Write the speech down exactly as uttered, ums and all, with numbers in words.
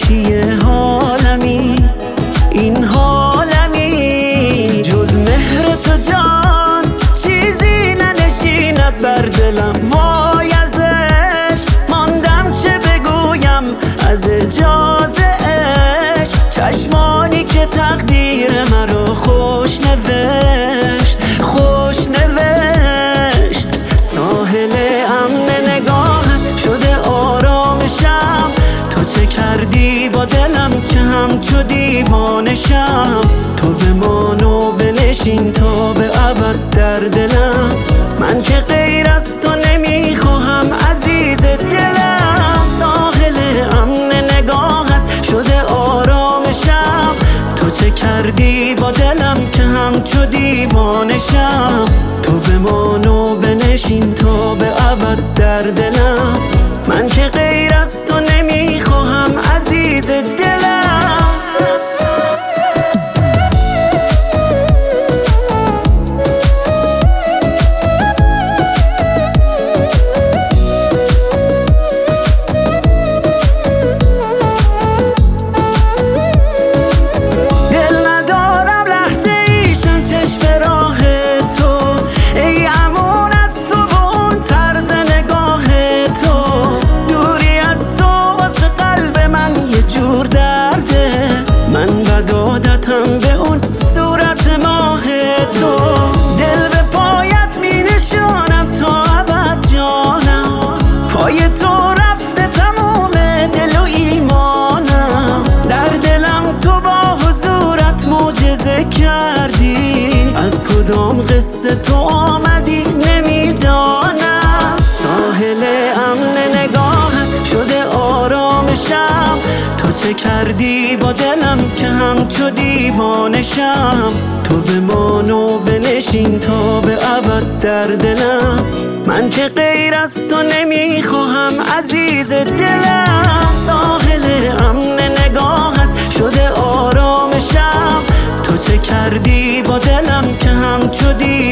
چیه حالمی، این حالمی جز مهر تو جان چیزی ننشیند بر دلم. وای ازش ماندم چه بگویم از اعجاز عشق، چشمانی که تقدیر مرا خوش نوشت خوش نوشت. ساحل امن نگاهت شده آرامشم، تو چه کردی با دلم که همچو دیوانشم. تو بمان و بنشین تا به ابد در دلم، من که غیر از تو نمیخواهم عزیز دلم. ساحل امن نگاهت شده آرامشم، تو چه کردی با دلم که همچو دیوانشم. تو بمان و بنشین تا به ابد در دلم، من که غیر از تو نمیخواهم عزیز دلم. به اون صورت ماه تو دل به پایت می نشانم تا ابد جانم. پای تو رفته تموم دل و ایمانم، در دلم تو با حضورت معجزه کردی. از کدام قصه تو آمدی نمیدانم. ساحل امن نگاهت شده آرامشم، تو چه کردی با دلم که همچو دیوانشم. تو بمان و بنشین تا به ابد در دلم، من که غیر از تو نمیخواهم عزیز دلم. ساحل امن نگاهت شده آرامشم، تو چه کردی با دلم که همچو دیوانشم.